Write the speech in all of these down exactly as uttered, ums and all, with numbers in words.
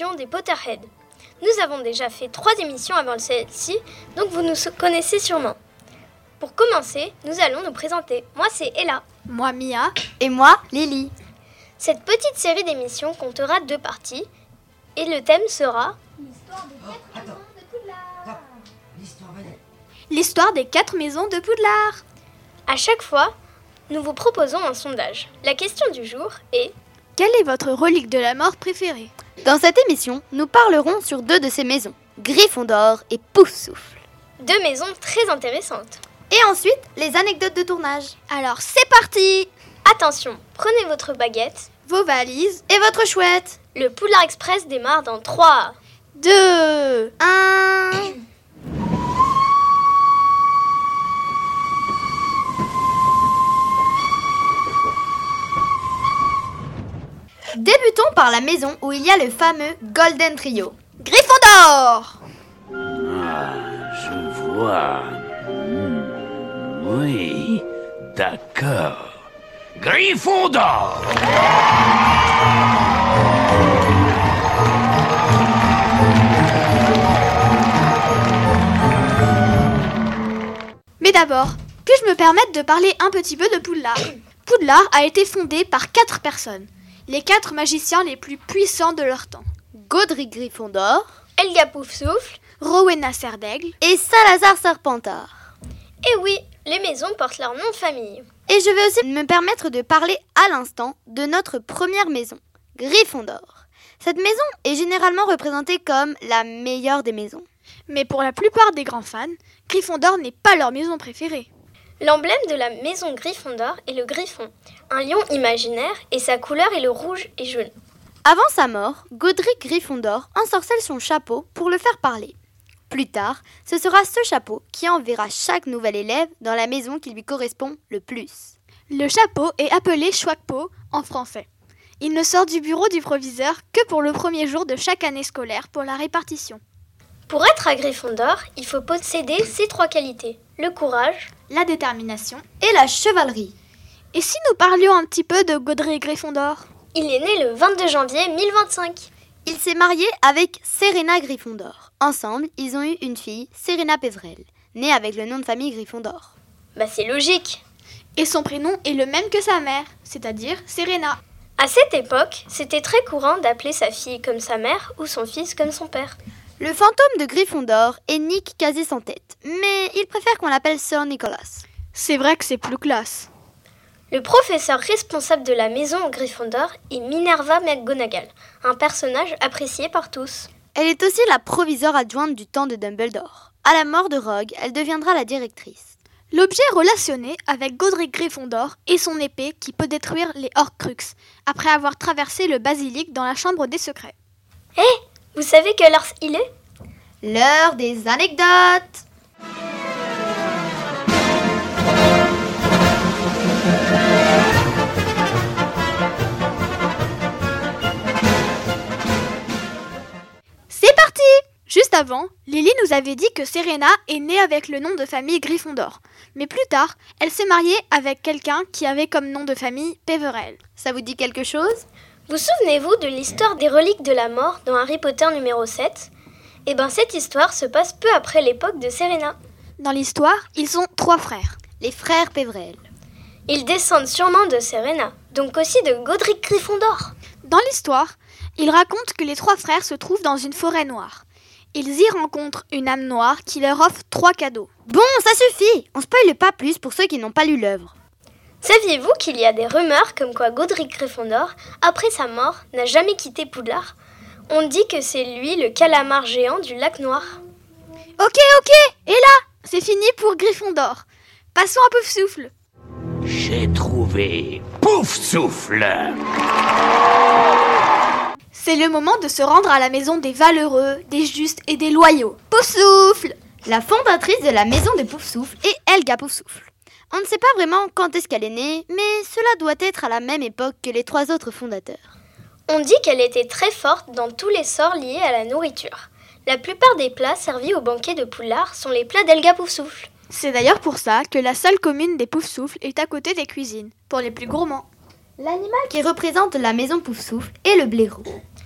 émission des Potterheads. Nous avons déjà fait trois émissions avant celle-ci, donc vous nous connaissez sûrement. Pour commencer, nous allons nous présenter. Moi, c'est Ella. Moi, Mia. Et moi, Lily. Cette petite série d'émissions comptera deux parties, et le thème sera... L'histoire des quatre oh, maisons de Poudlard. L'histoire des quatre maisons de Poudlard. À chaque fois, nous vous proposons un sondage. La question du jour est... Quelle est votre relique de la mort préférée ? Dans cette émission, nous parlerons sur deux de ces maisons, Gryffondor et Poufsouffle. Deux maisons très intéressantes. Et ensuite, les anecdotes de tournage. Alors c'est parti ! Attention, prenez votre baguette, vos valises et votre chouette. Le Poudlard Express démarre dans trois, deux, un... Débutons par la maison où il y a le fameux Golden Trio. Gryffondor! Ah, je vois. Mmh, oui, d'accord. Gryffondor! Mais d'abord, puis-je me permettre de parler un petit peu de Poudlard? Poudlard a été fondé par quatre personnes, les quatre magiciens les plus puissants de leur temps. Godric Gryffondor, Helga Poufsouffle, Rowena Serdaigle et Salazar Serpentard. Et oui, les maisons portent leur nom de famille. Et je vais aussi me permettre de parler à l'instant de notre première maison, Gryffondor. Cette maison est généralement représentée comme la meilleure des maisons. Mais pour la plupart des grands fans, Gryffondor n'est pas leur maison préférée. L'emblème de la maison Gryffondor est le griffon, un lion imaginaire, et sa couleur est le rouge et jaune. Avant sa mort, Godric Gryffondor ensorcelle son chapeau pour le faire parler. Plus tard, ce sera ce chapeau qui enverra chaque nouvel élève dans la maison qui lui correspond le plus. Le chapeau est appelé Choixpeau en français. Il ne sort du bureau du proviseur que pour le premier jour de chaque année scolaire pour la répartition. Pour être à Gryffondor, il faut posséder ces trois qualités. Le courage, la détermination et la chevalerie. Et si nous parlions un petit peu de Godric Gryffondor ? Il est né le vingt-deux janvier mille vingt-cinq. Il s'est marié avec Serena Gryffondor. Ensemble, ils ont eu une fille, Serena Peverell, née avec le nom de famille Gryffondor. Bah c'est logique. Et son prénom est le même que sa mère, c'est-à-dire Serena. À cette époque, c'était très courant d'appeler sa fille comme sa mère ou son fils comme son père. Le fantôme de Gryffondor est Nick quasi sans tête, mais il préfère qu'on l'appelle Sir Nicholas. C'est vrai que c'est plus classe. Le professeur responsable de la maison Gryffondor est Minerva McGonagall, un personnage apprécié par tous. Elle est aussi la proviseure adjointe du temps de Dumbledore. À la mort de Rogue, elle deviendra la directrice. L'objet relationné avec Godric Gryffondor est son épée qui peut détruire les Horcruxes, après avoir traversé le basilic dans la chambre des secrets. Hé, hey, vous savez quelle heure il est ? L'heure des anecdotes. C'est parti! Juste avant, Lily nous avait dit que Serena est née avec le nom de famille Gryffondor. Mais plus tard, elle s'est mariée avec quelqu'un qui avait comme nom de famille Peverell. Ça vous dit quelque chose ? Vous souvenez-vous de l'histoire des reliques de la mort dans Harry Potter numéro sept ? Eh bien, cette histoire se passe peu après l'époque de Serena. Dans l'histoire, ils sont trois frères. Les frères Peverell. Ils descendent sûrement de Serena, donc aussi de Godric Gryffondor. Dans l'histoire, ils racontent que les trois frères se trouvent dans une forêt noire. Ils y rencontrent une âme noire qui leur offre trois cadeaux. Bon, ça suffit! On spoile pas plus pour ceux qui n'ont pas lu l'œuvre. Saviez-vous qu'il y a des rumeurs comme quoi Godric Gryffondor, après sa mort, n'a jamais quitté Poudlard ? On dit que c'est lui le calamar géant du lac noir. Ok, ok, et là, c'est fini pour Gryffondor. Passons à Poufsouffle. J'ai trouvé Poufsouffle. C'est le moment de se rendre à la maison des valeureux, des justes et des loyaux. Poufsouffle! La fondatrice de la maison de Poufsouffle est Helga Poufsouffle. On ne sait pas vraiment quand est-ce qu'elle est née, mais cela doit être à la même époque que les trois autres fondateurs. On dit qu'elle était très forte dans tous les sorts liés à la nourriture. La plupart des plats servis au banquet de Poudlard sont les plats d'Helga Poufsouffle. C'est d'ailleurs pour ça que la salle commune des Poufsouffles est à côté des cuisines, pour les plus gourmands. L'animal qui représente la maison Poufsouffle est le blaireau.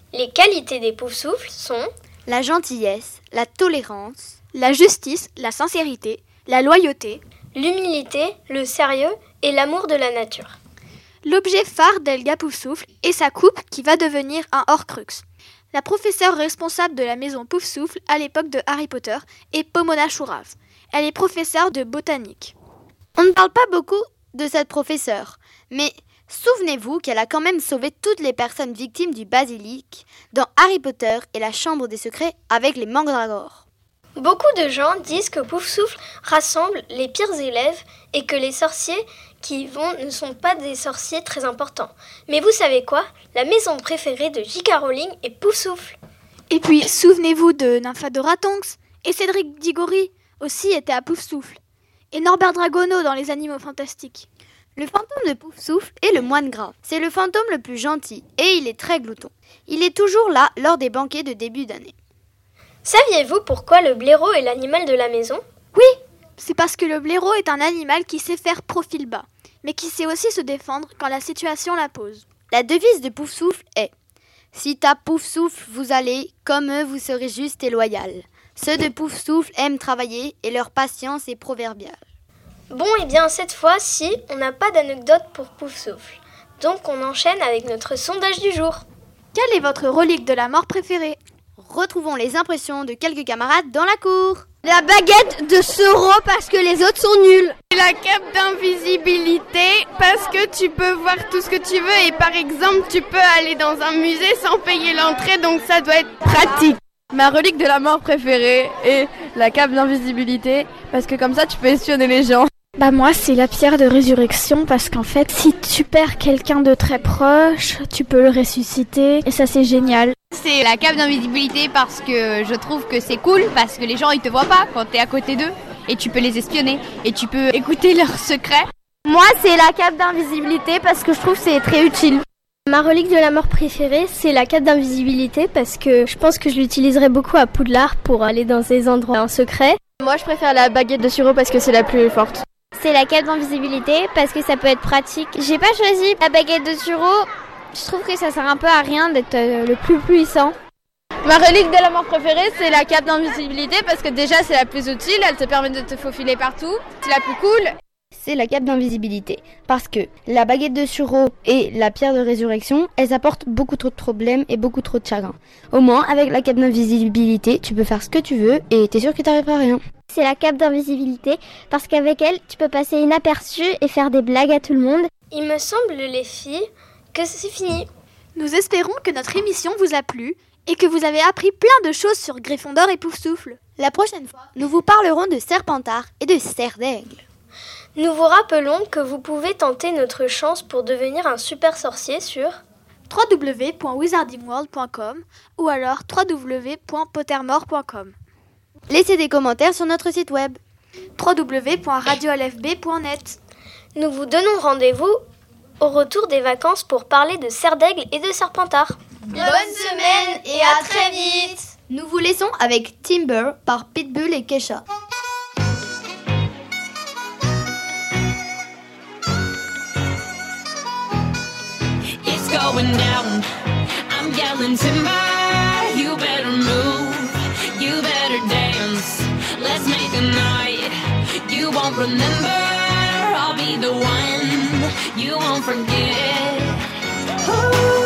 Les qualités des Poufsouffles sont la gentillesse, la tolérance, la justice, la sincérité, la loyauté, l'humilité, le sérieux et l'amour de la nature. L'objet phare d'Helga Poufsouffle est sa coupe qui va devenir un Horcrux. La professeure responsable de la maison Poufsouffle à l'époque de Harry Potter est Pomona Chourave. Elle est professeure de botanique. On ne parle pas beaucoup de cette professeure, mais souvenez-vous qu'elle a quand même sauvé toutes les personnes victimes du basilic dans Harry Potter et la chambre des secrets avec les mandragores. Beaucoup de gens disent que Poufsouffle rassemble les pires élèves et que les sorciers qui y vont ne sont pas des sorciers très importants. Mais vous savez quoi ? La maison préférée de J K Rowling est Poufsouffle. Et puis, souvenez-vous de Nymphadora Tonks et Cédric Diggory aussi était à Poufsouffle. Et Norbert Dragono dans Les Animaux Fantastiques. Le fantôme de Poufsouffle est le moine gras. C'est le fantôme le plus gentil et il est très glouton. Il est toujours là lors des banquets de début d'année. Saviez-vous pourquoi le blaireau est l'animal de la maison ? Oui, c'est parce que le blaireau est un animal qui sait faire profil bas, mais qui sait aussi se défendre quand la situation l'impose. La devise de Poufsouffle est « Si t'as Poufsouffle, vous allez, comme eux, vous serez juste et loyal. Ceux de Poufsouffle aiment travailler et leur patience est proverbiale. » Bon, et bien cette fois-ci, on n'a pas d'anecdote pour Poufsouffle. Donc on enchaîne avec notre sondage du jour. Quelle est votre relique de la mort préférée ? Retrouvons les impressions de quelques camarades dans la cour. La baguette de Soro parce que les autres sont nuls. La cape d'invisibilité parce que tu peux voir tout ce que tu veux et par exemple tu peux aller dans un musée sans payer l'entrée donc ça doit être pratique. Ma relique de la mort préférée est la cape d'invisibilité parce que comme ça tu peux espionner les gens. Bah moi c'est la pierre de résurrection parce qu'en fait si tu perds quelqu'un de très proche, tu peux le ressusciter et ça c'est génial. C'est la cape d'invisibilité parce que je trouve que c'est cool parce que les gens ils te voient pas quand t'es à côté d'eux et tu peux les espionner et tu peux écouter leurs secrets. Moi c'est la cape d'invisibilité parce que je trouve que c'est très utile. Ma relique de la mort préférée, c'est la cape d'invisibilité parce que je pense que je l'utiliserai beaucoup à Poudlard pour aller dans des endroits en secret. Moi je préfère la baguette de Suro parce que c'est la plus forte. C'est la cape d'invisibilité parce que ça peut être pratique. J'ai pas choisi la baguette de Suro. Je trouve que ça sert un peu à rien d'être euh, le plus puissant. Ma relique de la mort préférée, c'est la cape d'invisibilité parce que déjà c'est la plus utile, elle te permet de te faufiler partout. C'est la plus cool. C'est la cape d'invisibilité parce que la baguette de Suro et la pierre de résurrection, elles apportent beaucoup trop de problèmes et beaucoup trop de chagrin. Au moins, avec la cape d'invisibilité, tu peux faire ce que tu veux et t'es sûr que t'arriveras à rien. C'est la cape d'invisibilité parce qu'avec elle, tu peux passer inaperçu et faire des blagues à tout le monde. Il me semble, les filles, que c'est fini. Nous espérons que notre émission vous a plu et que vous avez appris plein de choses sur Gryffondor et Poufsouffle. La prochaine fois, nous vous parlerons de Serpentard et de Serre d'Aigle. Nous vous rappelons que vous pouvez tenter notre chance pour devenir un super sorcier sur w w w point wizarding world point com ou alors w w w point pottermore point com. Laissez des commentaires sur notre site web w w w point radio l f b point net. Nous vous donnons rendez-vous au retour des vacances pour parler de Serre d'Aigle et de Serpentard. Bonne semaine et à très vite. Nous vous laissons avec Timber par Pitbull et Kesha. It's going down, I'm yelling timber. You better move, you better dance. Let's make a night you won't remember. I'll be the one you won't forget. Ooh.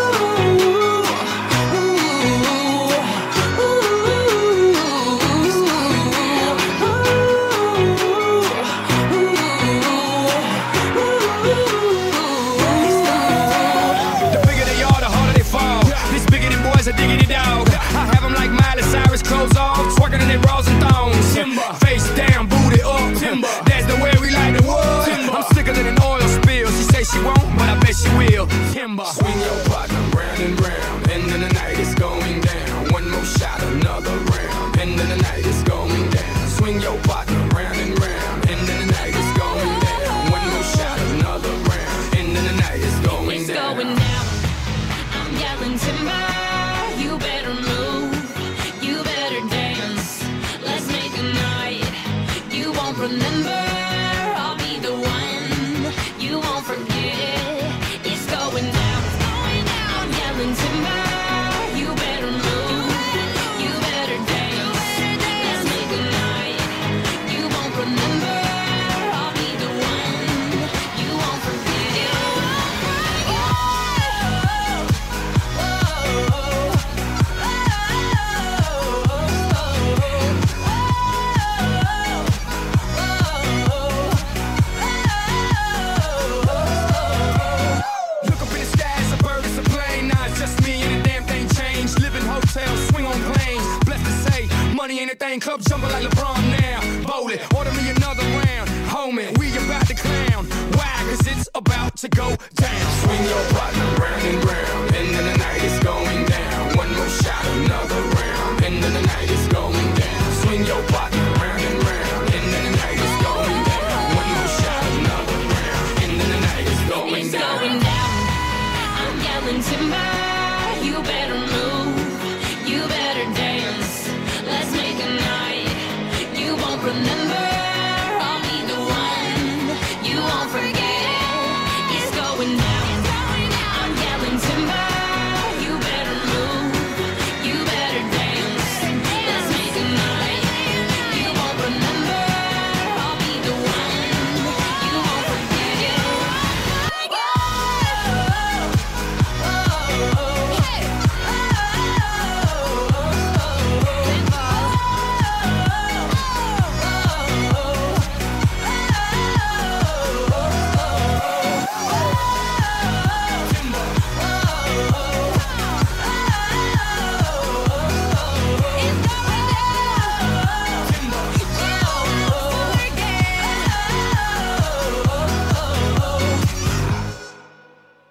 Diggity dog, I have them like Miley Cyrus, clothes off, twerking in their bras and thongs. Timber. Face down, booty up. Timber. That's the way we like the world. Timber. I'm sicker than an oil spill. She say she won't, but I bet she will. Timber. Swing your partner round and round, and then the night is going down. One more shot, another round, and then the night is going down. Swing your partner round and round, and then the night is going down. One more shot, another round, and then the night is going it's down. Going down. I'm yelling timber. You better move, you better dance. Let's make a night you won't remember. I'll be the one you won't forget. It's going down, it's going down. I'm yelling timber. You money ain't a thing, club jumping like LeBron now. Bowl it, order me another round. Homie, we about to clown. Why? Cause it's about to go down. Swing your partner round and round, and then the night is going down. One more shot, another round, and then the night is